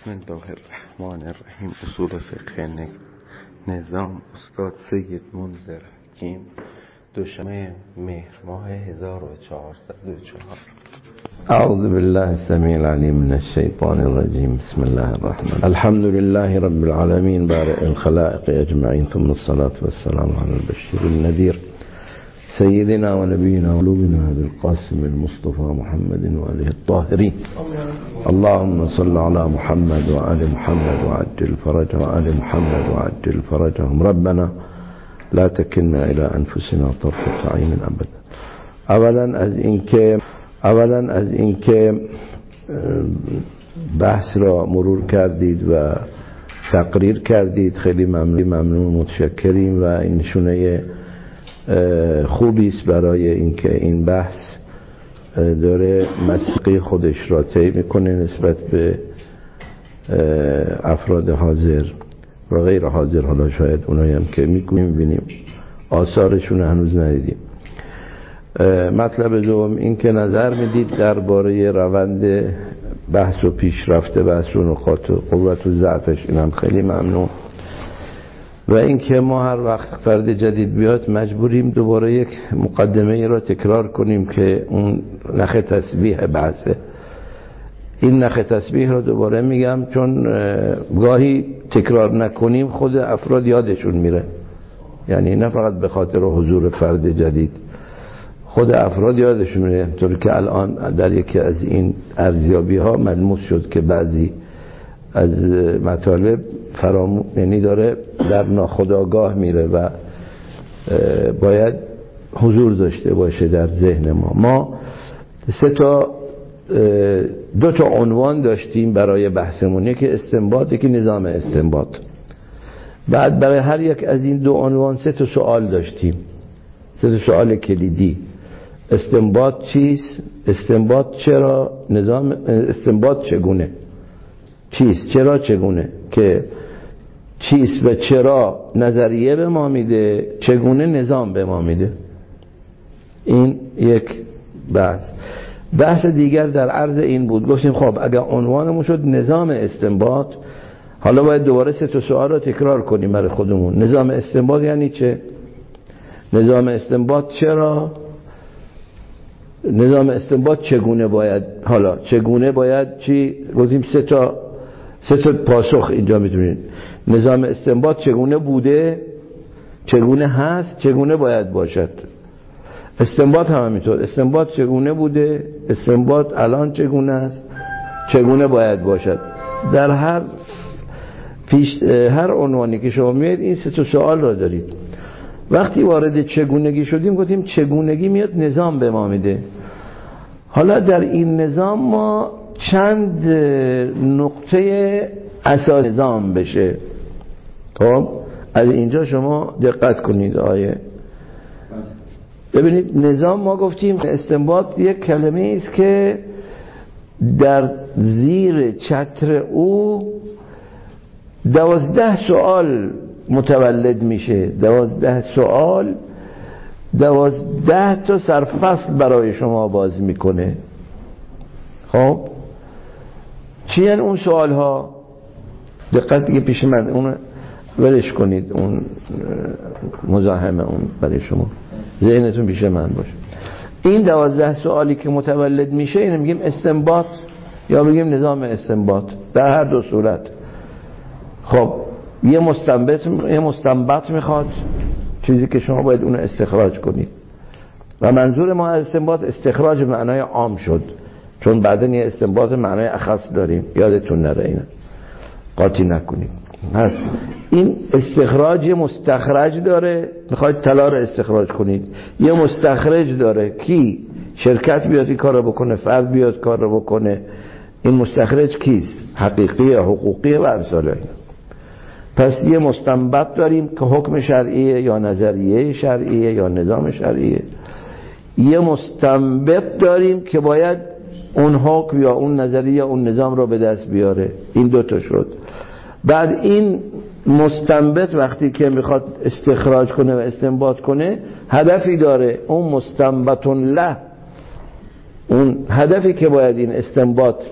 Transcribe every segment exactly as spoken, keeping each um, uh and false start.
بسم الله الرحمن الرحیم. اصول فقه نظام، استاد سید منذر حکیم، دوشنبه مهر ماه هزار و چهارصد و چهار. اعوذ بالله السمیع العلیم من الشیطان الرجیم. بسم الله الرحمن الحمد لله رب العالمین بارئ الخلائق اجمعین، ثم الصلاة والسلام علی البشیر النذیر سیدنا و نبینا و قلوبنا ابی القاسم المصطفى محمد و آله الطاهرین. اللهم صل علی محمد و آل محمد و عجل فرجهم و آل محمد و عجل فرجهم. ربنا لا تکلنا الی انفسنا طرفة عین ابدا. اولا از اینکه اولا از اینکه بحث را مرور کردید و تقریر کردید، خیلی ممنون ممنون متشکریم و این نشونه خوبی است برای اینکه این بحث داره مسیقی خودش را طی میکنه نسبت به افراد حاضر و غیر حاضر. حالا شاید اونایی هم که میگویم میبینیم آثارشون هنوز ندیدیم. مطلب دوم این که نظر میدید درباره روند بحث و پیشرفت بحث و نقاط و قوت و ضعفش، اینم خیلی ممنون. و اینکه ما هر وقت فرد جدید بیاد مجبوریم دوباره یک مقدمه ای را تکرار کنیم که اون نخ تسبیح بحثه. این نخ تسبیح را دوباره میگم چون گاهی تکرار نکنیم خود افراد یادشون میره، یعنی نه فقط به خاطر حضور فرد جدید، خود افراد یادشون میره. طوری که الان در یکی از این ارزیابی ها ملموس شد که بعضی از مطالب فرامو یعنی داره در ناخودآگاه میره و باید حضور داشته باشه در ذهن ما. ما سه تا دو تا عنوان داشتیم برای بحثمون، یکی استنباط، یکی نظام استنباط. بعد برای هر یک از این دو عنوان سه تا سوال داشتیم، سه تا سوال کلیدی. استنباط چیست؟ استنباط چرا؟ نظام استنباط چگونه؟ چیست؟ چرا؟ چگونه؟ که چیست و چرا نظریه به ما میده، چگونه نظام به ما میده. این یک بحث. بحث دیگر در عرض این بود، گفتیم خب اگر عنوانمون شد نظام استنباط، حالا باید دوباره سه تا سوال رو تکرار کنیم برای خودمون. نظام استنباط یعنی چه؟ نظام استنباط چرا؟ نظام استنباط چگونه باید، حالا چگونه باید چی؟ گفتیم سه تا سه تا پاسخ اینجا میتونید. نظام استنباط چگونه بوده، چگونه هست، چگونه باید باشد. استنباط هم همینطور، استنباط چگونه بوده، استنباط الان چگونه است، چگونه باید باشد. در هر پیش هر عنوانی که شما میاد این سه تا سوال را دارید. وقتی وارد چگونگی شدیم گفتیم چگونگی میاد نظام به ما میده. حالا در این نظام ما چند نقطه اساس نظام بشه. خب از اینجا شما دقت کنید. آیه ببینید، نظام ما گفتیم استنباط یک کلمه است که در زیر چتر او دوازده سوال متولد میشه. دوازده سوال دوازده تا سرفصل برای شما باز میکنه. خب چی هن اون سوال ها؟ دقت دیگه پیش من اون ولش کنید، اون مزاحمه اون برای شما، ذهنتون پیش من باشه. این دوازده سوالی که متولد میشه اینو میگیم استنباط یا میگیم نظام استنباط، در هر دو صورت. خب یه مستنبط یه مستنبط میخواد، چیزی که شما باید اون استخراج کنید. و منظور ما از استنباط استخراج معنای عام شد، چون بعداً یه استنباط معنای اخص داریم، یادتون نره اینو قاطی نکنید. هست این استخراج یه مستخرج داره، میخواید طلا رو استخراج کنید، یه مستخرج داره. کی؟ شرکت بیاد این کار رو بکنه، فرد بیاد کار رو بکنه. این مستخرج کیست؟ حقیقی، حقوقی و امثال اینا. پس یه مستنبط داریم که حکم شرعیه یا نظریه شرعیه یا نظام شرعیه. یه مستنبط داریم که باید اون حکم یا اون نظریه یا اون نظام رو به دست بیاره. این دوتا شد. بعد این مستنبط وقتی که میخواد استخراج کنه و استنباط کنه هدفی داره، اون مستنبط له، اون هدفی که باید این استنباط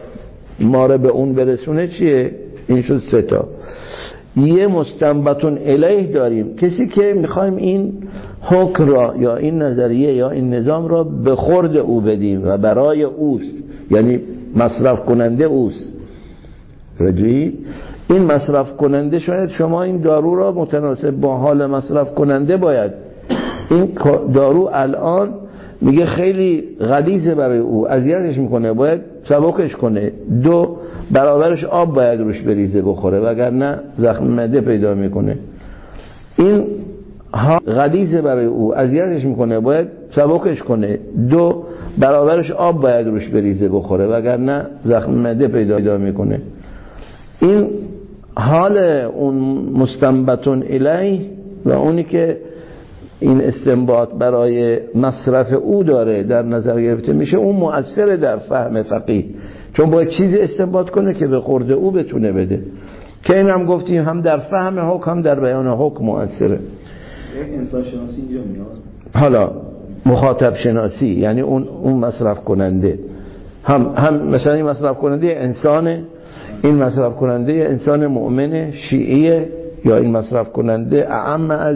ما رو به اون برسونه چیه؟ این شد سه تا. یه مستنبطون الیه داریم، کسی که میخوایم این حکم را یا این نظریه یا این نظام را به خورد او بدیم و برای اوست، یعنی مصرف کننده اوست. رجوعی این مصرف کننده، شاید شما این دارو را متناسب با حال مصرف کننده باید، این دارو الان میگه خیلی غلیظه برای او، اذیتش میکنه، باید سبکش کنه، دو برابرش آب باید روش بریزه بخوره وگرنه زخم معده پیدا میکنه. این غلیظه برای او، اذیتش میکنه، باید سبکش کنه، دو برابرش آب باید روش بریزه بخوره وگرنه زخم معده پیدا میکنه. این حال اون مستنبطون الیه و اونی که این استنباط برای مصرف او داره در نظر گرفته میشه، اون مؤثر در فهم فقیه، چون باید چیزی استنباط کنه که به خورده او بتونه بده، که این هم گفتیم هم در فهم حکم هم در بیان حکم مؤثره. یک انسان شناسی اینجا میاد. حالا مخاطب شناسی یعنی اون اون مصرف کننده، هم هم مثلا این مصرف کننده انسانه، این مصرف کننده انسان مؤمن شیعیه، یا این مصرف کننده اعم از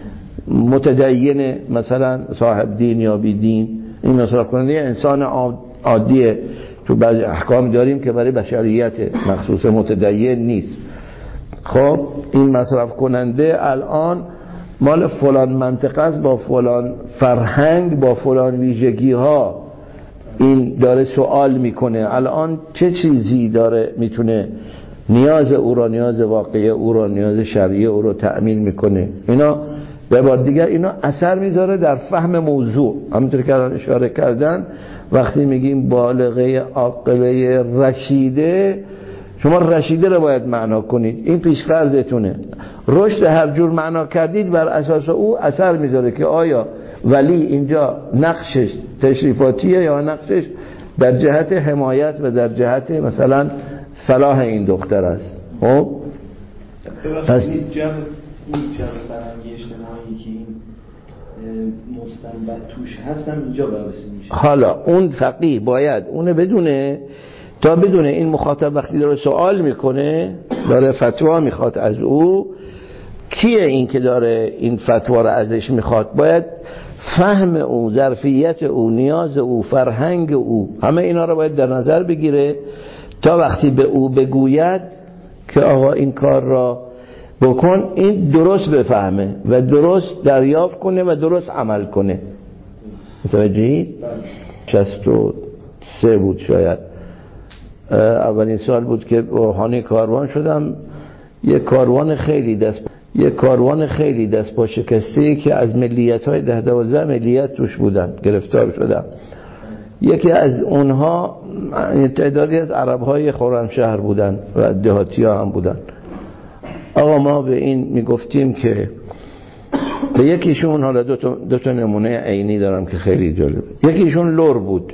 متدین مثلا صاحب دین یا بی دین، این مصرف کننده انسان عادیه. تو بعضی احکام داریم که برای بشریت مخصوص متدین نیست. خب این مصرف کننده الان مال فلان منطقه است، با فلان فرهنگ، با فلان ویژگی ها، این داره سوال میکنه الان چه چیزی داره میتونه نیاز او را، نیاز واقعی او را، نیاز شرعی او را تأمین میکنه. اینا به بار دیگر اینا اثر میذاره در فهم موضوع. همونطور که الان اشاره کردن وقتی میگیم بالغه عاقله رشیده، شما رشیده رو باید معنا کنید، این پیش‌فرضتونه. رشد هر جور معنا کردید بر اساس او اثر میذاره که آیا ولی اینجا نقشش تشریفاتیه یا نقشش در جهت حمایت و در جهت مثلا صلاح این دختر است. خب پس این جمع این جمع فرهنگی اجتماعی که این مستنبط توش هستم اینجا بررسی میشه. حالا اون فقیه باید اونو بدونه، تا بدونه این مخاطب وقتی داره سوال میکنه، داره فتوا میخواد از او، کیه این که داره این فتوا رو ازش میخواد، باید فهم او، ظرفیت او، نیاز او، فرهنگ او، همه اینا رو باید در نظر بگیره تا وقتی به او بگوید که آقا این کار را بکن، این درست بفهمه و درست دریافت کنه و درست عمل کنه. متوجهید؟ شصت و سه بود شاید، اولین سال بود که روحانی کاروان شدم. یک کاروان خیلی دست یک کاروان خیلی دست پا شکسته که از ملیت های ده دوازده ملیت توش بودن گرفتار شدم. یکی از اونها تعدادی از عرب های خرمشهر بودن و دهاتی ها هم بودن. آقا ما به این میگفتیم که به یکیشون، حالا دو تا, دو تا نمونه عینی دارم که خیلی جالب، یکیشون لور بود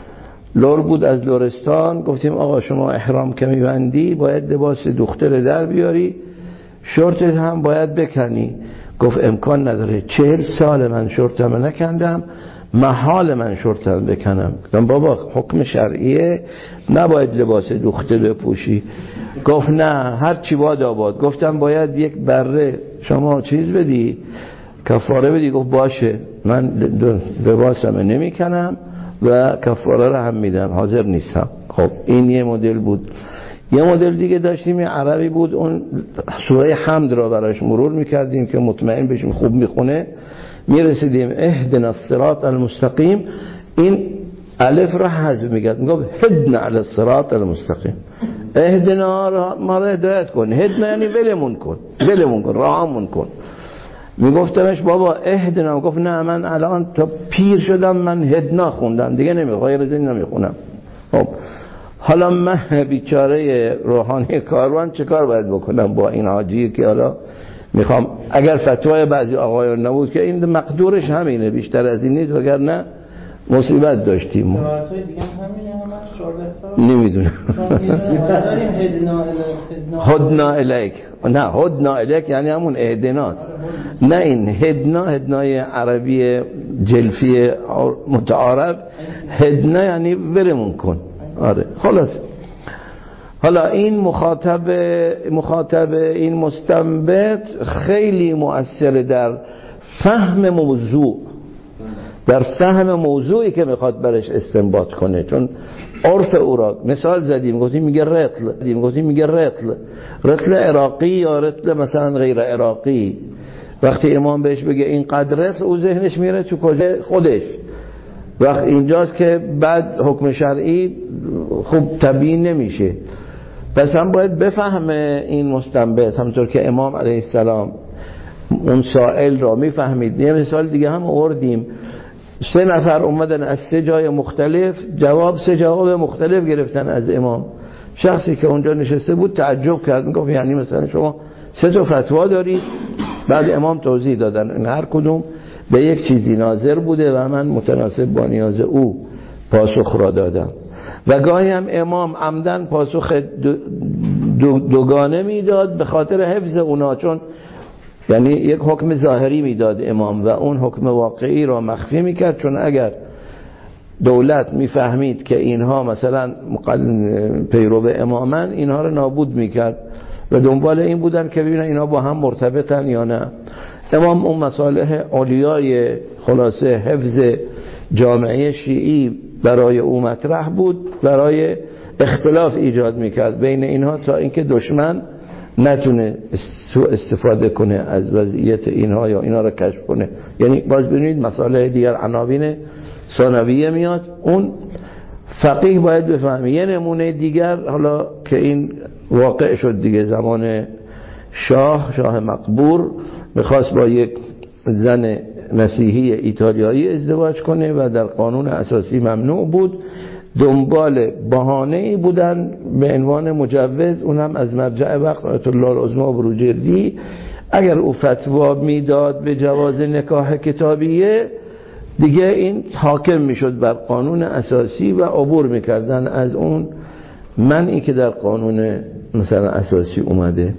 لور بود از لرستان. گفتیم آقا شما احرام که میبندی باید لباس دختر در بیاری، شورتت هم باید بکنی. گفت امکان نداره، چهل سال من شورتم نکندم، محال من شورتم بکنم. گفتم بابا حکم شرعیه، نباید لباس دختر بپوشی. گفت نه هر چی باد آباد. گفتم باید یک بره شما چیز بدی، کفاره بدی. گفت باشه من لباسم نمی کنم و کفاره رو هم میدم، حاضر نیستم. خب این یه مدل بود. یه مدل دیگه داشتیم، یه عربی بود، اون سوره حمد را براش مرور میکردیم که مطمئن بشیم خوب میخونه. میرسیدیم اهدنا الصراط المستقیم، این الف را حذف میکرد، میگفت هدنا علی الصراط المستقیم، اهدنا را ما را هدایت کن، هدنا یعنی ولمون کن، ولمون کن، راهمون کن. میگفتمش بابا اهدنا، گفت نه من الان تا پیر شدم من هدنا خوندم دیگه نمیخوام، غیر از این نمیخونم. خب حالا من بیچاره روحانی کاروان چه کار باید بکنم با این حاجی که حالا میخوام، اگر فتوای بعضی آقایان نبود که این مقدورش همینه، بیشتر از این نیست، وگرنه مصیبت داشتیم ما. روایت‌های دیگه همینه، همش چهارده تا نمیدونم. داریم هدنا هدنا الیک، نه هدنا الیک یعنی همون اهدناست، نه این هدنا، هدنای عربی جلفی متعارف، هدنا یعنی ولمون کن. آره خلاص حالا این مخاطب مخاطب این مستنبط خیلی مؤثر در فهم موضوع، در فهم موضوعی که میخواد برش استنباط کنه. چون عرف او را مثال زدیم، گفتیم میگه رتل، گفتیم میگه رتل رتل عراقی یا رتل مثلا غیر عراقی. وقتی امام بهش بگه این قدر رتل، او ذهنش میره تو کجا؟ خودش. وقت اینجاست که بعد حکم شرعی خوب تبیین نمیشه. پس هم باید بفهمه این مستنبط، همونطور که امام علیه السلام اون سائل را میفهمید. یه مثال دیگه هم آوردیم، سه نفر اومدن از سه جای مختلف جواب سه جواب مختلف گرفتن از امام. شخصی که اونجا نشسته بود تعجب کرد، میگفت یعنی مثلا شما سه تا فتوا دارید؟ بعد امام توضیح دادن این هر کدوم به یک چیزی ناظر بوده و من متناسب با نیاز او پاسخ را دادم. و گاهی هم امام عمدن پاسخ دو دو دوگانه میداد به خاطر حفظ اونا، چون یعنی یک حکم ظاهری میداد امام و اون حکم واقعی را مخفی میکرد. چون اگر دولت میفهمید که اینها مثلا پیرو امامن، اینها رو نابود میکرد و دنبال این بودن که ببینن اینا با هم مرتبطن یا نه. امام اون مصالح علیای خلاصه حفظ جامعه شیعی برای او مطرح بود، برای اختلاف ایجاد میکرد بین اینها تا اینکه دشمن نتونه استفاده کنه از وضعیت اینها یا اینها را کشف کنه. یعنی باز ببینید مصالح دیگر عناوین ثانویه میاد، اون فقیه باید بفهمه. یه نمونه دیگر، حالا که این واقع شد دیگه، زمان شاه شاه مقبور میخواست با یک زن مسیحی ایتالیایی ازدواج کنه و در قانون اساسی ممنوع بود. دنبال بهانه‌ای بودن به عنوان مجوز، اونم از مرجع وقت آیت الله العظمی بروجردی. اگر او فتوا میداد به جواز نکاح کتابیه، دیگه این حاکم میشد بر قانون اساسی و عبور میکردن از اون منعی که در قانون مثلا اساسی اومده.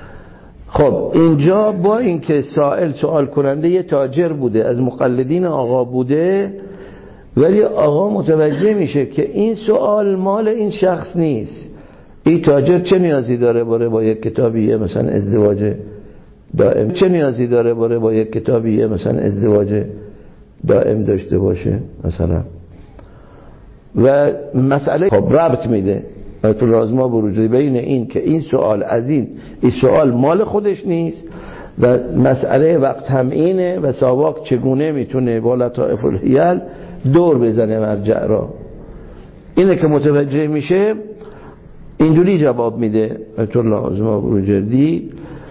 خب اینجا با اینکه سائل سوال کننده یه تاجر بوده، از مقلدین آقا بوده، ولی آقا متوجه میشه که این سوال مال این شخص نیست. این تاجر چه نیازی داره باره با یک کتابیه مثلا ازدواج دائم، چه نیازی داره باره با یک کتابیه مثلا ازدواج دائم داشته باشه مثلا. و مسئله خب ربط میده آیت الله العظمی بروجردی بین این که این سوال از این این سوال مال خودش نیست و مسئله وقت هم اینه و ساواک چگونه میتونه با لطائف الحیل دور بزنه مرجع را. اینه که متوجه میشه، اینجوری جواب میده آیت الله العظمی بروجردی: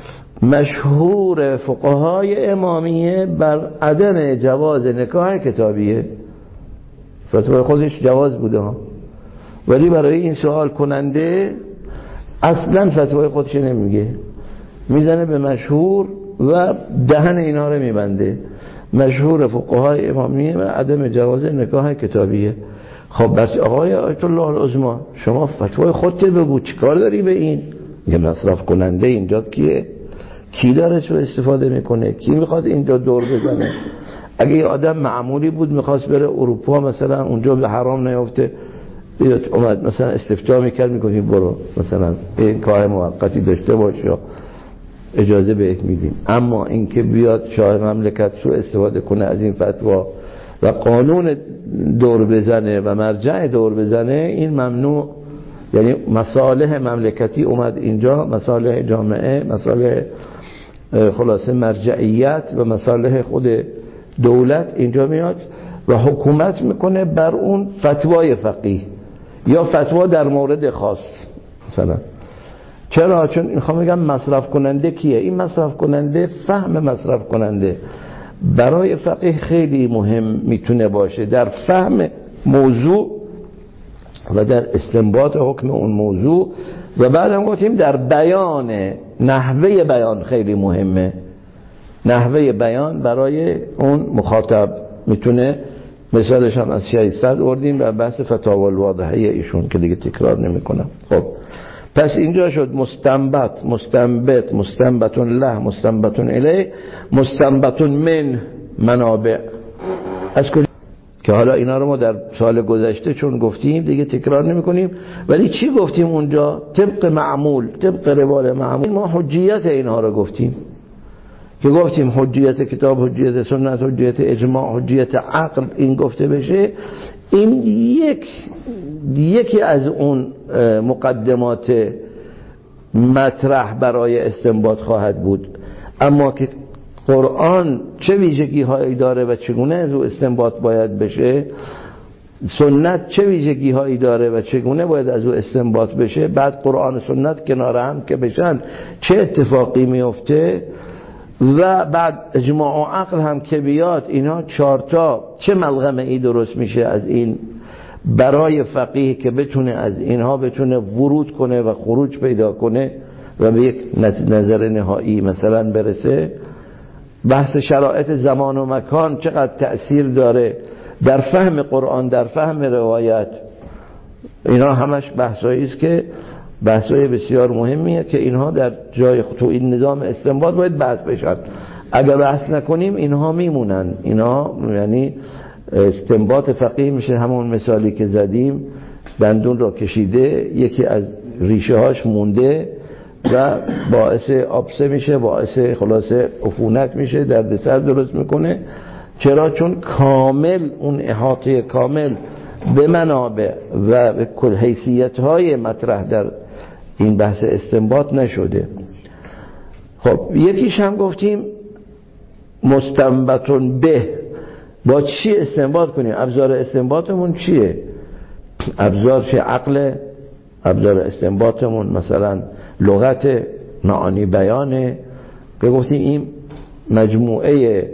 مشهور فقهای امامیه بر عدم جواز نکاح کتابیه. فتوای خودش جواز بوده ها، ولی برای این سوال کننده اصلا فتوای خودش نمیگه، میزنه به مشهور و دهن اینا رو میبنده. مشهور فقهای امامیه و عدم جواز نکاح کتابیه. خب بس آقای آیت الله العظمی، شما فتوای خودت بگو، چیکار داری به این؟ میگه مصرف کننده اینجا کیه؟ کی داره چو استفاده میکنه؟ کی میخواد اینجا دور بزنه؟ اگه یه آدم معمولی بود میخواست بره اروپا مثلا، اونجا به حرام نیافته، بیاد اومد مثلا استفتاء میکرد، میگفتیم برو مثلا این کار موقتی داشته باش یا اجازه بهت میدیم. اما اینکه بیاد شاه مملکت سو استفاده کنه از این فتوا و قانون دور بزنه و مرجع دور بزنه، این ممنوع. یعنی مصالح مملکتی اومد اینجا، مصالح جامعه، مصالح خلاصه مرجعیت و مصالح خود دولت اینجا میاد و حکومت میکنه بر اون فتوای فقیه یا فتوا در مورد خاص مثلا. چرا؟ چون میخوام بگم مصرف کننده کیه؟ این مصرف کننده، فهم مصرف کننده برای فقیه خیلی مهم میتونه باشه در فهم موضوع و در استنباط حکم اون موضوع. و بعد هم گفتیم در بیان، نحوه بیان خیلی مهمه. نحوه بیان برای اون مخاطب میتونه، مثالش هم از شیصد اردیم و بحث فتاوی الواضحه ایشون که دیگه تکرار نمی کنم. خب پس اینجا شد مستنبط، مستنبط، مستنبطون له، مستنبطون الیه، مستنبطون من منابع. از کجا؟ که حالا اینا رو ما در سال گذشته چون گفتیم دیگه تکرار نمی کنیم. ولی چی گفتیم اونجا؟ طبق معمول، طبق روال معمول ما حجیت اینها رو گفتیم که گفتیم حجیت کتاب، حجیت سنت، حجیت اجماع، حجیت عقل این گفته بشه. این یک یکی از اون مقدمات مطرح برای استنباط خواهد بود. اما که قرآن چه ویژگی هایی داره و چگونه از او استنباط باید بشه، سنت چه ویژگی هایی داره و چگونه باید از او استنباط بشه، بعد قرآن و سنت کنار هم که بشن چه اتفاقی میفته، و بعد اجماع و عقل هم که بیاد، اینا چارتا چه ملغمه ای درست میشه از این برای فقیه که بتونه از اینها بتونه ورود کنه و خروج پیدا کنه و به یک نظر نهایی مثلا برسه. بحث شرایط زمان و مکان چقدر تأثیر داره در فهم قرآن، در فهم روایت، اینا همش بحثایی است که بحثای بسیار مهمیه که اینها در جای تو این نظام استنباط باید بحث بشن. اگر بحث نکنیم اینها میمونن. اینها یعنی استنباط فقیه میشه همون مثالی که زدیم، دندون را کشیده، یکی از ریشه هاش مونده و باعث آبسه میشه، باعث خلاصه عفونت میشه، دردسر درست میکنه. چرا؟ چون کامل اون احاطه کامل به منابع و به کل حیثیت های مطرح در این بحث استنباط نشده. خب یکیش هم گفتیم مستنبطون به، با چی استنباط کنیم؟ ابزار استنباطمون چیه؟ ابزار چه؟ عقل. ابزار استنباطمون مثلا لغت، معانی بیانه. که گفتیم این مجموعه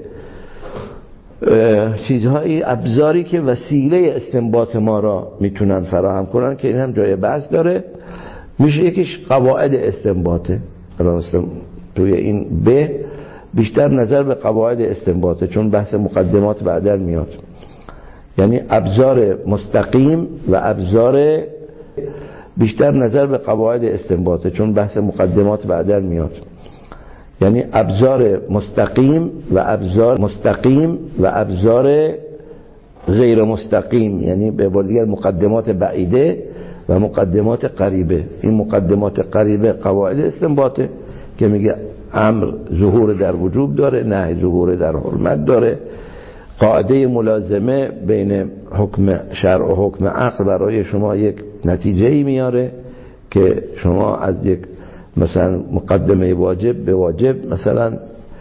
چیزهایی، ابزاری که وسیله استنباط ما را میتونن فراهم کنن که این هم جای بحث داره. میشه یکیش قواعد استنباطه. توی این به بیشتر نظر به قواعد استنباطه چون بحث مقدمات بعدا میاد. یعنی ابزار مستقیم و ابزار، بیشتر نظر به قواعد استنباطه چون بحث مقدمات بعدا میاد. یعنی ابزار مستقیم و ابزار مستقیم و ابزار غیر مستقیم، یعنی به قول دیگر مقدمات بعیده و مقدمات قریبه. این مقدمات قریبه قواعد استنباطه که میگه امر ظهور در وجوب داره، نهی ظهور در حرمت داره، قاعده ملازمه بین حکم شرع و حکم عقل برای شما یک نتیجه‌ای میاره که شما از یک مثلا مقدمه واجب به واجب مثلا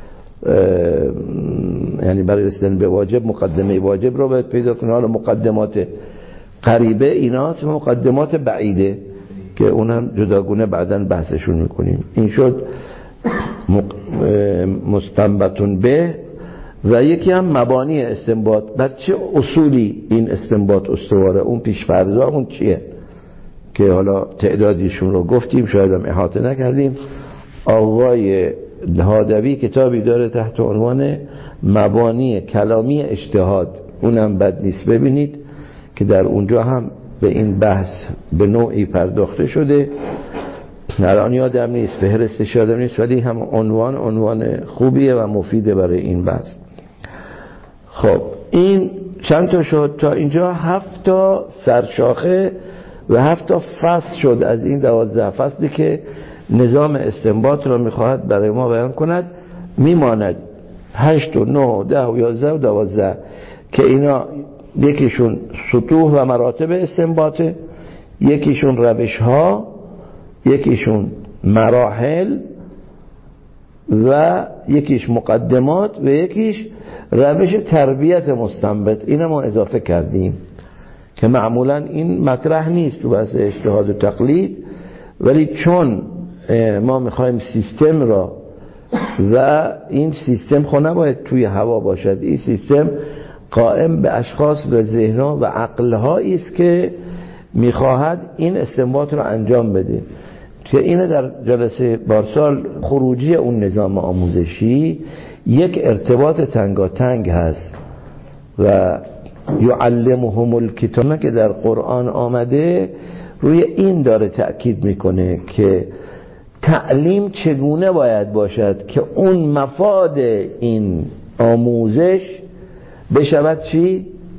یعنی برای رسیدن به واجب مقدمه واجب رو باید پیدا کنید. حالا مقدمات قریبه ایناست، مقدمات بعیده که اونم جداگونه بعداً بحثشون میکنیم. این شد مستنبطون به. و یکی هم مبانی استنباط، بر چه اصولی این استنباط استواره، اون پیش‌فرض‌ها اون چیه که حالا تعدادیشون رو گفتیم، شاید هم احاطه نکردیم. آقای هادوی کتابی داره تحت عنوان مبانی کلامی اجتهاد، اونم بد نیست ببینید که در اونجا هم به این بحث به نوعی پرداخته شده. الان یادم نیست، فهرستش یادم نیست، ولی هم عنوان عنوان خوبیه و مفیده برای این بحث. خب این چند تا شد تا اینجا؟ هفت تا سرشاخه و هفت تا فصل شد از این دوازده فصلی که نظام استنباط را میخواهد برای ما بیان کند. میماند هشت و نه و ده و یازده و دوازده که اینا یکیشون سطوح و مراتب استنباطه، یکیشون روش ها، یکیشون مراحل و یکیش مقدمات و یکیش روش تربیت مستنبط. اینو ما اضافه کردیم که معمولا این مطرح نیست تو بحث اجتهاد و تقلید، ولی چون ما میخوایم سیستم را و این سیستم خود نباید توی هوا باشد، این سیستم قائم به اشخاص و ذهنها و عقلهایی است که میخواهد این استنباط را انجام بده. که اینه در جلسه بارسال خروجی اون نظام آموزشی یک ارتباط تنگاتنگ هست و یعلمهم الکتاب که در قرآن آمده روی این داره تأکید میکنه که تعلیم چگونه باید باشد که اون مفاد این آموزش بشود چی؟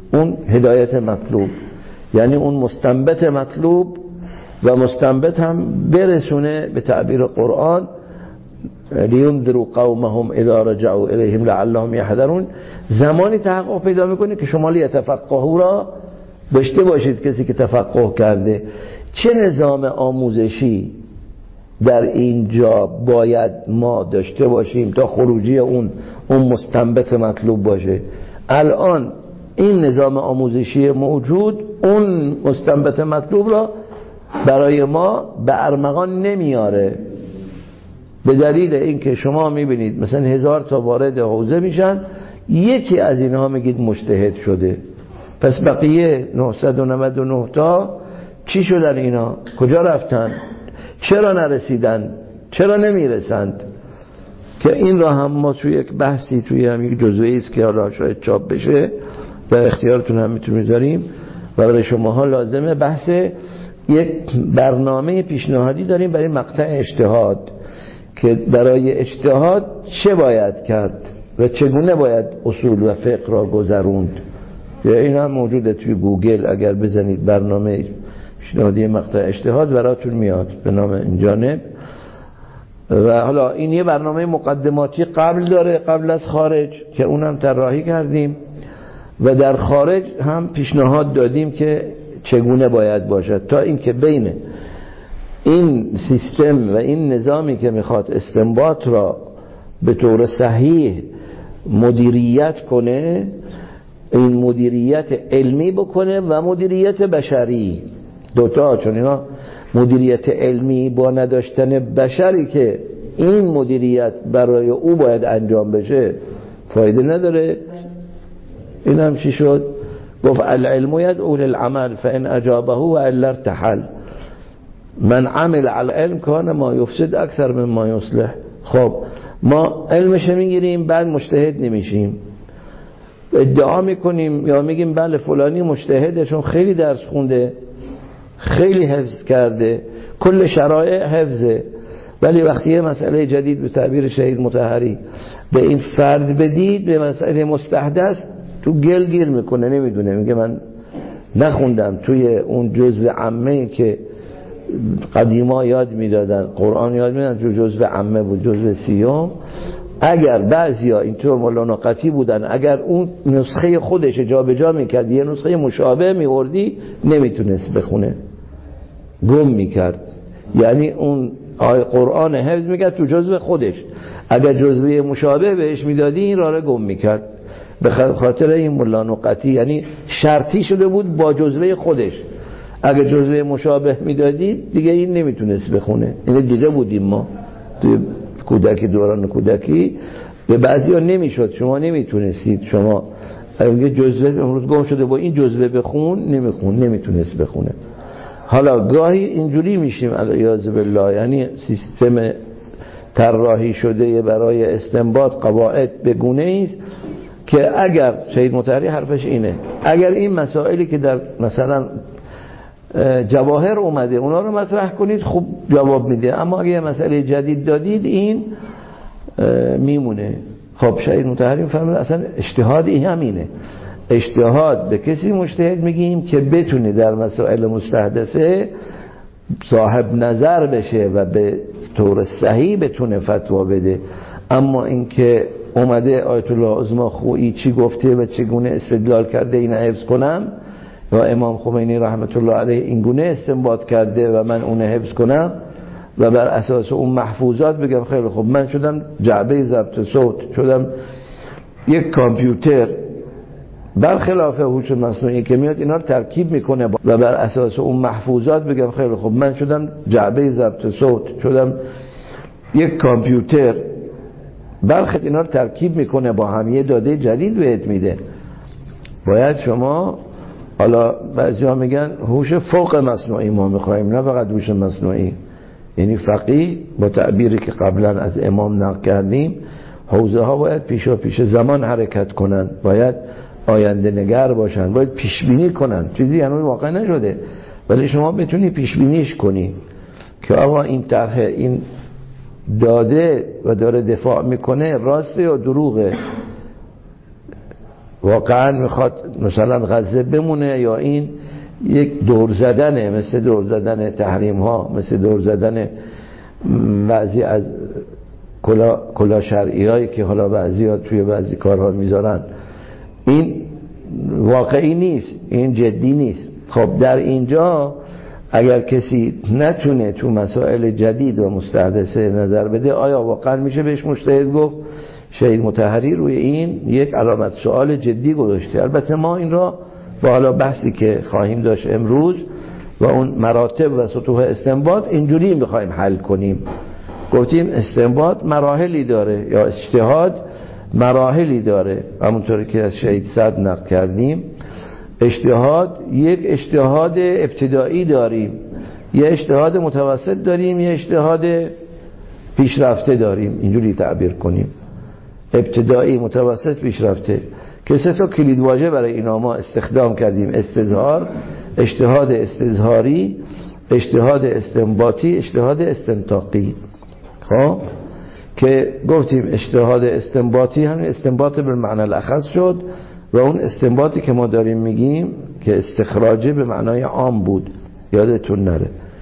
اون هدایت مطلوب، یعنی اون مستنبت مطلوب و مستنبت هم برسونه به تعبیر قرآن لینذروا قومهم اذا رجعوا الیهم لعلهم یحذرون. زمانی تحقق پیدا میکنه که شما لیتفقهوا را داشته باشید، کسی که تفقه کرده. چه نظام آموزشی در اینجا باید ما داشته باشیم تا خروجی اون اون مستنبت مطلوب باشه؟ الان این نظام آموزشی موجود اون مستنبت مطلوب را برای ما به ارمغان نمیاره، به دلیل اینکه شما میبینید مثلا هزار تا وارد حوزه میشن، یکی از اینها میگید مجتهد شده، پس بقیه نهصد و نود و نه تا چی شدن؟ اینا کجا رفتن؟ چرا نرسیدن؟ چرا نمیرسند؟ که این را هم ما توی یک بحثی توی هم یک جزوه‌ای است که حالا شاید چاپ بشه در اختیارتون هم میتونیم داریم و برای شماها لازمه بحث یک برنامه پیشنهادی داریم برای مقطع اجتهاد که برای اجتهاد چه باید کرد و چگونه باید اصول و فقه را گذروند. این هم موجوده توی گوگل، اگر بزنید برنامه پیشنهادی مقطع اجتهاد براتون میاد به نام این جانب. و حالا این یه برنامه مقدماتی قبل داره، قبل از خارج، که اونم طراحی کردیم و در خارج هم پیشنهاد دادیم که چگونه باید باشد، تا اینکه بین این سیستم و این نظامی که میخواد استنباط را به طور صحیح مدیریت کنه، این مدیریت علمی بکنه و مدیریت بشری دوتا، چون اینا مدیریت علمی با نداشتن بشری که این مدیریت برای او باید انجام بشه فایده نداره. این هم چی شد؟ گفت العلم یدعو للعمل فان اجابه و الا ارتحل، من عمل على العلم کان ما یفسد اکثر من ما یصلح. خب ما علمش میگیریم بعد مجتهد نمیشیم، ادعا میکنیم یا میگیم بله فلانی مجتهده چون خیلی درس خونده، خیلی حفظ کرده، کل شرایع حفظه، ولی وقتی یه مسئله جدید به تعبیر شهید مطهری به این فرد بدید، به مسئله مستحدث، تو گل گیر میکنه، نمیدونه، میگه من نخوندم توی اون جزء عامه که قدیما یاد میدادن، قرآن یاد میدادن، تو جزء عامه بود، جزء سیوم. اگر بعضیا اینطور مولانا قطعی بودن، اگر اون نسخه خودش جا به جا میکرد یه نسخه مشابه میوردی، نمیتونست بخونه، گم میکرد. یعنی اون آیه قرآن حفظ میکرد تو جزء خودش، اگر جزء مشابه بهش میدادی این راه گم میکرد. به خاطر این مولانا قطعی یعنی شرطی شده بود با جزء خودش، اگر جزء مشابه میدادید دیگه این نمیتونست بخونه. این دیده بودیم ما توی کودکی، دوران کودکی به بعضیا نمیشد، شما نمیتونستید، شما اگه جزوه امروز گم شده با این جزوه بخون، نمیخون، نمیتونست بخونه. حالا گاهی اینجوری میشیم علیاذ بالله، یعنی سیستم طراحی شده برای استنباط قواعد به گونه‌ای است که اگر شهید مطهری حرفش اینه، اگر این مسائلی که در مثلا جواهر اومده اونا رو مطرح کنید خوب جواب میده، اما اگه یه مسئله جدید دادید این میمونه. خب شهید مطهری فرمود اصلا اجتهادی همینه، اجتهاد به کسی مجتهد میگیم که بتونه در مسائل مستحدثه صاحب نظر بشه و به طور صحیح بتونه فتوا بده. اما اینکه اومده آیت الله عظما خویی چی گفته و چگونه استدلال کرده این حفظ کنم، و امام خمینی رحمت الله علیه این گونه استنباط کرده و من اون حفظ کنم و بر اساس اون محفوظات بگم خیلی خوب من شدم جعبه ضبط صوت، شدم یک کامپیوتر، برخلاف هوش مصنوعی که میاد اینا رو ترکیب میکنه و بر اساس اون محفوظات بگم خیلی خوب من شدم جعبه ضبط صوت، شدم یک کامپیوتر، برخلاف اینا رو ترکیب میکنه با هم، یه داده جدید بهت میده. باید شما، حالا بعضیا میگن هوش فوق مصنوعی ما میخوایم، نه فقط هوش مصنوعی، یعنی فقیه با تعبیری که قبلا از امام نقل کردیم، حوزه ها باید پیشا پیش زمان حرکت کنن، باید آینده نگر باشن، باید پیشبینی کنن. چیزی هنوز واقع نشده ولی شما بتونی پیشبینیش کنی که آقا این طرح این داده و داره دفاع میکنه راسته یا دروغه. واقعا میخواد مثلا غزه بمونه یا این یک دور زدنه، مثل دور زدن تحریم ها، مثل دور زدن بعضی از کلا, کلا شرعی هایی که حالا بعضی ها توی بعضی کارها میذارن. این واقعی نیست، این جدی نیست. خب در اینجا اگر کسی نتونه تو مسائل جدید و مستحدثه نظر بده، آیا واقعا میشه بهش مجتهد گفت؟ شهید مطهری روی این یک علامت سوال جدی گذاشته. البته ما این را با حالا بحثی که خواهیم داشت امروز و اون مراتب و سطوح استنباط اینجوری میخوایم حل کنیم. گفتیم استنباط مراحلی داره یا اجتهاد مراحلی داره، همونطوری که از شهید صدر نقل کردیم. اجتهاد یک اجتهاد ابتدایی داریم، یه اجتهاد متوسط داریم، یه اجتهاد پیشرفته داریم، اینجوری تعبیر کنیم. ابتدایی، متوسط، پیشرفته، که سه تا کلید واژه برای اینا ما استخدام کردیم: استظهار، اجتهاد استظهاری، اجتهاد استنباطی، اجتهاد استنطاقی. خب که گفتیم اجتهاد استنباطی همین استنباط به معنی الاخص شد و اون استنباطی که ما داریم میگیم که استخراجه به معنای عام بود، یادتون نره.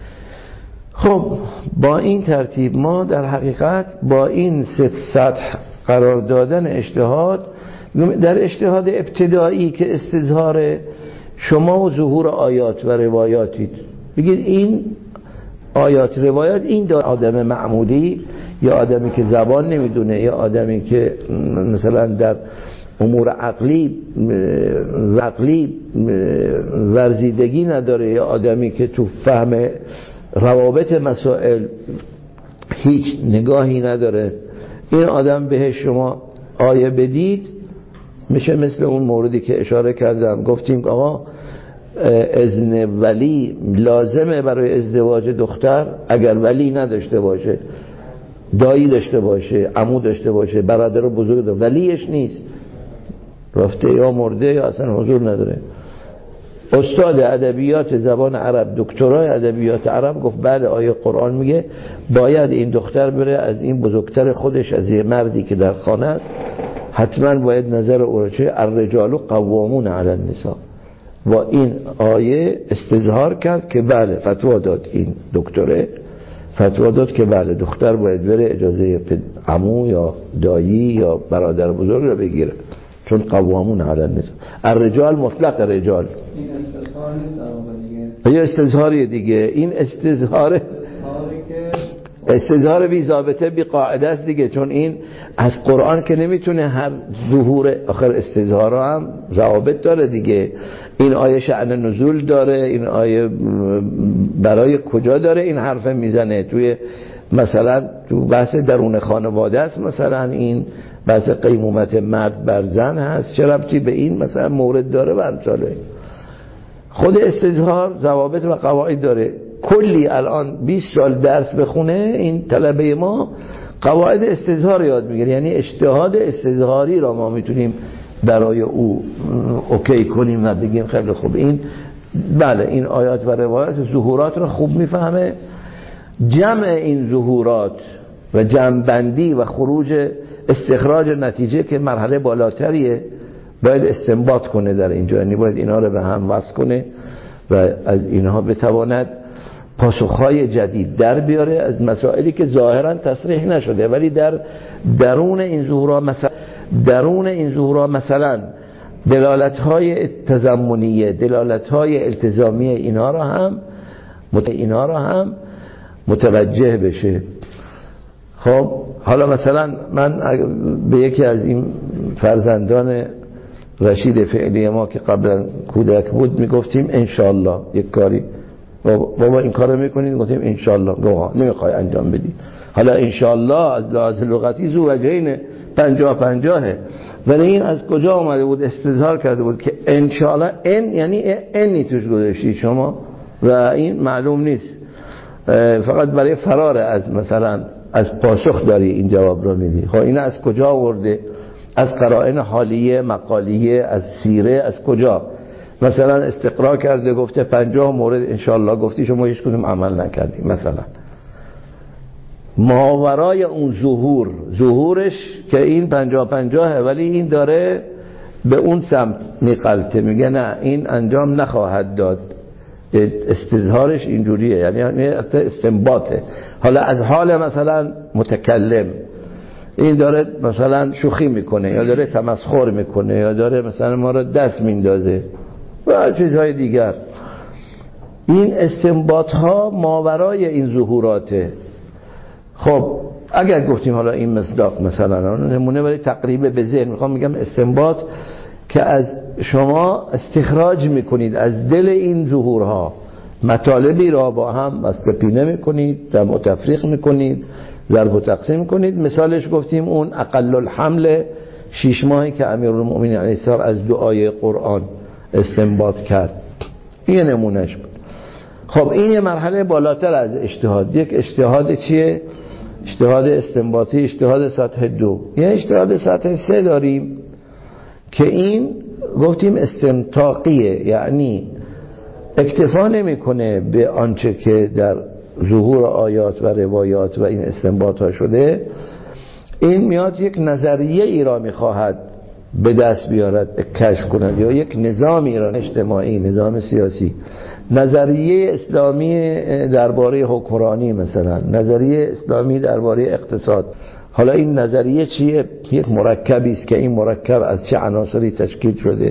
خب با این ترتیب ما در حقیقت با این سه سطح قرار دادن اجتهاد، در اجتهاد ابتدایی که استظهار شما و ظهور آیات و روایاتید، بگید این آیات روایات این آدم معمولی یا آدمی که زبان نمیدونه یا آدمی که مثلا در امور عقلی عقلی ورزیدگی نداره یا آدمی که تو فهم روابط مسائل هیچ نگاهی نداره، این آدم بهش شما آیه بدید میشه مثل اون موردی که اشاره کردم. گفتیم آقا اذن ولی لازمه برای ازدواج دختر اگر ولی نداشته باشه، دایی داشته باشه، عمو داشته باشه، برادر بزرگ داشته، ولیش نیست، رفته یا مرده یا اصلا حضور نداره. استاد ادبیات زبان عرب، دکترای ادبیات عرب گفت بله آیه قرآن میگه باید این دختر بره از این بزرگتر خودش، از یه مردی که در خانه است، حتما باید نظر او را چه الرجال قوامون علی النساء. و این آیه استظهار کرد که بله، فتوا داد، این دکتره فتوا داد که بله دختر باید بره اجازه عمو یا دایی یا برادر بزرگ را بگیره، چون قوامون علی النساء. الرجال مطلق رجال. این استظهار نیست، یه استظهاری دیگه. این استظهار استظهار بی ضابطه بی قاعده است دیگه، چون این از قرآن که نمیتونه هر ظهور آخر استظهار هم ضوابط داره دیگه. این آیه شأن نزول داره، این آیه برای کجا داره این حرف میزنه، توی مثلا تو بحث درون خانواده است، مثلا این بحث قیمومت مرد بر زن هست، چه ربطی به این مثلا مورد داره و امثاله. خود استظهار ضوابط و قواعد داره. کلی الان بیست سال درس بخونه این طلبه ما قواعد استظهار یاد میگیره، یعنی اجتهاد استظهاری را ما میتونیم برای او اوکی کنیم و بگیم خیلی خوب این بله این آیات و روایات ظهورات را خوب میفهمه. جمع این ظهورات و جمع و خروج استخراج نتیجه که مرحله بالاتریه باید استنباط کنه در اینجا، یعنی باید اینا رو به هم وصل کنه و از اینها بتواند پاسخهای جدید در بیاره از مسائلی که ظاهرا تصریح نشده، ولی در درون این ظهورها مثلا درون این ظهورها مثلا دلالت‌های تضمنیه، دلالت‌های التزامی اینا را هم اینا را هم متوجه بشه. خب حالا مثلا من به یکی از این فرزندان رشید فعلی ما که قبلا کودک بود میگفتیم انشالله یک کاری بابا این کارو میکنید، گفتیم انشالله، گوه نمیخوای انجام بدی. حالا انشالله از لحاظ لغتی زو وجهین پنجاه پنجاهه، ولی این از کجا آمده بود؟ استظهار کرده بود که انشالله ان یعنی انی توش گذاشتی شما و این معلوم نیست، فقط برای فرار از مثلا از پاسخ داری این جواب رو میدی. خب این از کجا آورده؟ از قرائن حالیه، مقالیه، از سیره، از کجا؟ مثلا استقرا کرده گفته پنجاه مورد انشالله گفتی، شما هیچ کدوم عمل نکردی. مثلا ماورای اون ظهور ظهورش که این پنجاه پنجاهه، ولی این داره به اون سمت میقلته، میگه نه این انجام نخواهد داد، استظهارش اینجوریه، یعنی استنباطه. حالا از حال مثلا متکلم این داره مثلا شوخی میکنه یا داره تمسخر میکنه یا داره مثلا ما را دست میندازه و چیزهای دیگر. این استنباط ها ماورای این ظهوراته. خب اگر گفتیم حالا این مصداق مثلا نمونه برای تقریب به ذهن میخوام میگم استنباط که از شما استخراج میکنید از دل این ظهورها مطالبی را با هم مسکپینه میکنید، جمع و تفریق میکنید، ضرب و تقسیم میکنید. مثالش گفتیم اون اقل الحمل شش ماهی که امیرالمؤمنین علیه السلام از دعای قرآن استنباط کرد، این نمونهش بود. خب این یه مرحله بالاتر از اجتهاد. یک اجتهاد چیه؟ اجتهاد استنباطی، اجتهاد سطح دو. یه اجتهاد سطح سه داریم که این گفتیم استنطاقیه، یعنی اکتفا نمیکنه به آنچه که در ظهور آیات و روایات و این استنباط ها شده، این میاد یک نظریه ای را میخواهد به دست بیارد، کشف کند، یا یک نظامی را اجتماعی، نظام سیاسی، نظریه اسلامی درباره حکمرانی، مثلا نظریه اسلامی درباره اقتصاد. حالا این نظریه چیه؟ یک مرکبی است که این مرکب از چه عناصری تشکیل شده.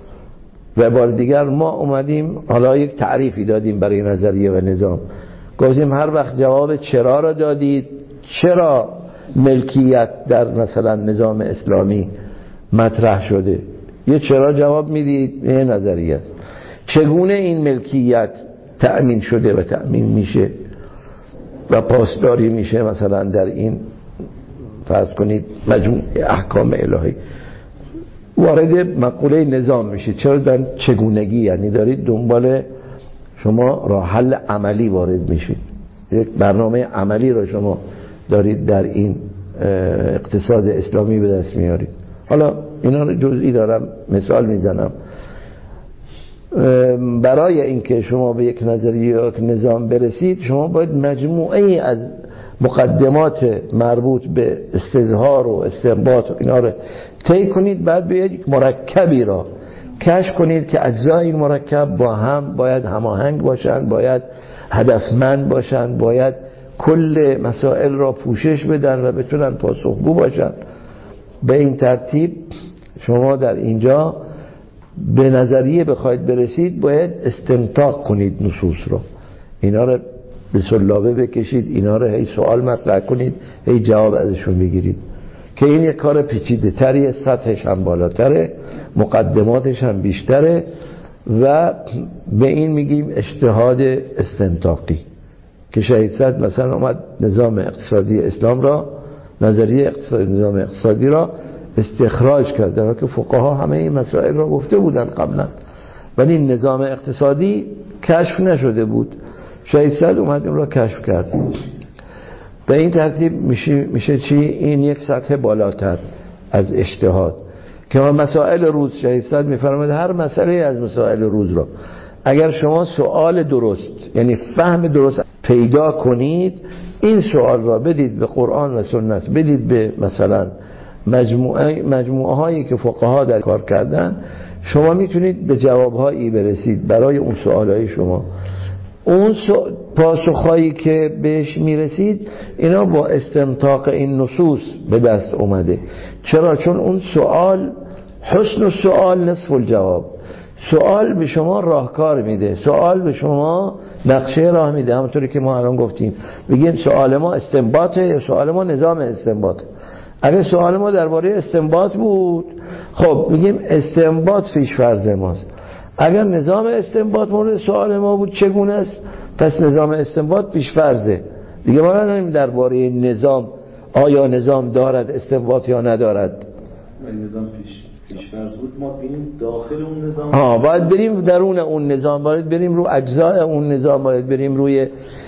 و بار دیگر ما اومدیم حالا یک تعریفی دادیم برای نظریه و نظام، گفتیم هر وقت جواب چرا را دادید، چرا ملکیت در مثلا نظام اسلامی مطرح شده، یه چرا جواب میدید، یه نظریه است. چگونه این ملکیت تأمین شده و تأمین میشه و پاسداری میشه مثلا در این فرض کنید مجموع احکام الهی، وارد مقوله نظام میشه. چرا در چگونگی، یعنی دارید دنبال شما راه حل عملی وارد میشید، یک برنامه عملی رو شما دارید در این اقتصاد اسلامی به دست میارید. حالا اینا رو جزئی دارم مثال میزنم. برای اینکه شما به یک نظریه یا یک نظام برسید، شما باید مجموعه ای از مقدمات مربوط به استظهار و استنباط و اینا رو طی کنید، بعد بیاید یک مرکبی را کشف کنید که اجزای این مرکب با هم باید هماهنگ باشند، باید هدفمند باشند، باید کل مسائل را پوشش بدن و بتونن پاسخگو باشند. به این ترتیب شما در اینجا به نظریه بخواید برسید، باید استنطاق کنید نصوص را، اینا را به سلابه بکشید، اینا را هی سوال مطرح کنید، هی جواب ازشون بگیرید، که این یک کار پیچیده تریه، سطحش هم بالاتره، مقدماتش هم بیشتره و به این میگیم اجتهاد استنطاقی. که شهید صدر مثلا اومد نظام اقتصادی اسلام را، نظریه اقتصادی نظام اقتصادی را استخراج کرد، در حالی که فقها همه این مسائل را گفته بودن قبلا، ولی این نظام اقتصادی کشف نشده بود. شهید صدر اومد این را کشف کرد. به این ترتیب میشه, میشه چی؟ این یک سطح بالاتر از اجتهاد. که مسائل روز شهید صدر میفرماید هر مسئله از مسائل روز را اگر شما سوال درست، یعنی فهم درست پیدا کنید، این سوال را بدید به قرآن و سنت، بدید به مثلا مجموعه مجموعه هایی که فقها در کار کردن، شما میتونید به جوابهایی برسید برای اون سوالهای شما. اون پاسخهایی که بهش میرسید اینا با استنطاق این نصوص به دست اومده. چرا؟ چون اون سوال، حسن السؤال نصف الجواب، سوال به شما راهکار میده، سوال به شما نقشه راه میده. همونطوری که ما الان گفتیم، بگیم سوال ما استنباطه یا سوال ما نظام استنباطه. اگه سوال ما درباره استنباط بود، خب میگیم استنباط پیش فرض ماست. اگر نظام استنباط مورد سوال ما بود چگونه است، پس نظام استنباط پیش فرضه دیگه. ما نداریم درباره نظام آیا نظام دارد استنباط یا ندارد. نظام پیش پیش فرض بود، ما بریم داخل اون نظام، ها باید بریم درون اون نظام، باید بریم رو اجزای اون نظام، باید بریم روی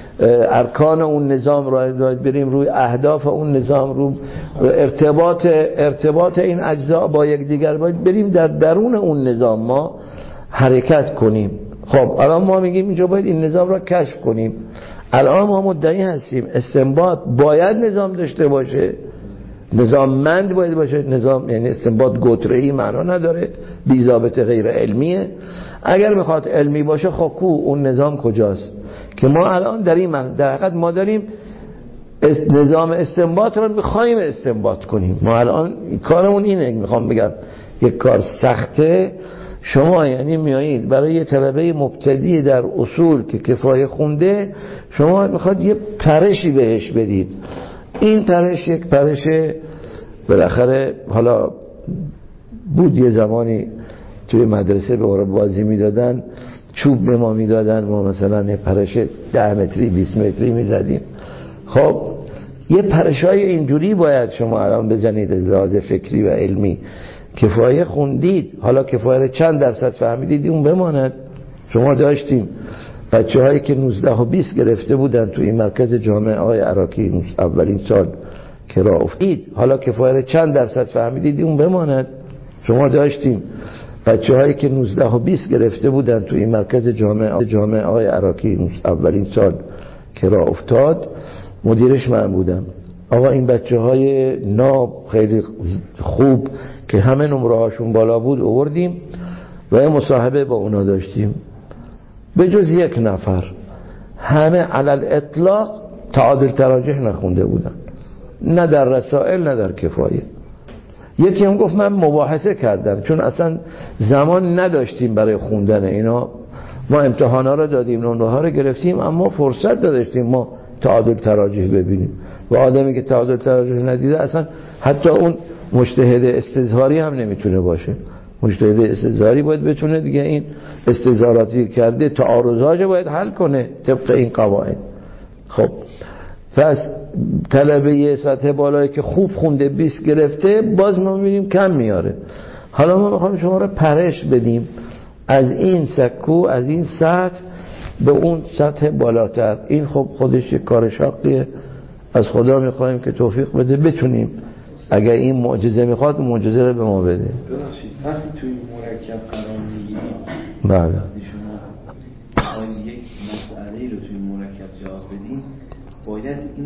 ارکان اون نظام، باید بریم روی اهداف اون نظام، رو ارتباط ارتباط این اجزا با یک دیگر، باید بریم در درون اون نظام ما حرکت کنیم. خب الان ما میگیم اینجا باید این نظام را کشف کنیم. الان ما مدعی هستیم استنباط باید نظام داشته باشه نظاممند باید باشه. نظام یعنی استنباط گتره‌ای معنا نداره، بی ضابطه غیر علمیه. اگر میخواد علمی باشه خب کو اون نظام کجاست که ما الان در این من در حقیقت ما داریم نظام استنباط رو میخوایم استنباط کنیم. ما الان کارمون اینه، میخوام بگم یک کار سخته. شما یعنی میایید برای یه طلبه مبتدی در اصول که کفایه خونده، شما میخواد یه پرشی بهش بدید. این پرش یک پرش بالاخره حالا بود یه زمانی توی مدرسه به اورا بازی میدادن، چوب به ما میدادن، ما مثلا یه پرش ده متری بیست متری میزدیم. خب یه پرشای اینجوری باید شما الان بزنید از لحاظ فکری و علمی. کفایه خوندید، حالا کفایه چند درصد فهمیدید اون بماند. شما داشتیم بچه هایی که نوزده و بیست گرفته بودن توی این مرکز جامعه آقای عراقی اولین سال که راه افتید، حالا کفایه چند درصد فهمیدید اون بماند. شما داشتیم بچه هایی که نوزده و بیست گرفته بودن توی این مرکز جامعه جامعه آقای عراقی اولین سال که راه افتاد، مدیرش من بودم. آقا این بچه های ناب خیلی خوب که همه نمره هاشون بالا بود آوردیم و یه مصاحبه با اونا داشتیم. به جز یک نفر همه علل اطلاق تعادل تراجح نخونده بودن، نه در رسائل نه در کفایه. یکی هم گفت من مباحثه کردم چون اصلا زمان نداشتیم برای خوندن اینا، ما امتحانا رو دادیم، نمره ها رو گرفتیم، اما فرصت نداشتیم ما تعادل تراجح ببینیم. و آدمی که تعادل تراجح ندیده اصلا حتی اون مجتهد استظهاری هم نمیتونه باشه. مجتهد استظهاری باید بتونه دیگه این استظهاراتی کرده تعارضاش باید حل کنه طبق این قواعد. خب پس طلبه سطح بالایی که خوب خونده بیست گرفته، باز ما میبینیم کم میاره. حالا ما میخوایم شما رو پرش بدیم از این سکو، از این سطح به اون سطح بالاتر. این خب خودش یک کار شاقیه. از خدا میخوایم که توفیق بده بتونیم، اگر این معجزه میخواد معجزه رو به ما بده. ببخشید وقتی توی مرکب قرار میگیرید، بله، وقتی شما باید یک مسئله رو توی مرکب جواب بدین، باید این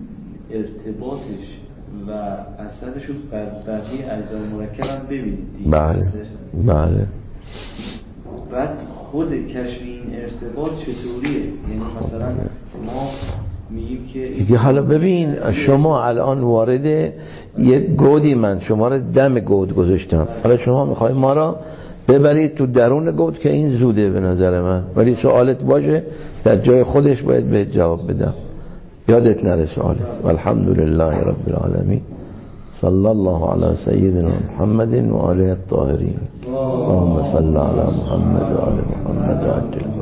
ارتباطش و اثرش رو بر بقیه اجزای مرکب هم ببینید. بله بله. بعد خود کشف این ارتباط چطوریه؟ یعنی مثلا ما میگیم که دیگه حالا ببین شما الان وارد یک گودی، من شما رو دم گود گذاشتم، حالا شما میخوای ما را ببرید تو درون گود که این زوده به نظر من، ولی سوالت باشه در جای خودش باید به جواب بدم. یادت نره سوالت. والحمدلله رب العالمین، صلی الله علی سیدنا محمد و آله الطاهرین. اللهم صل علی محمد و آل محمد و عجل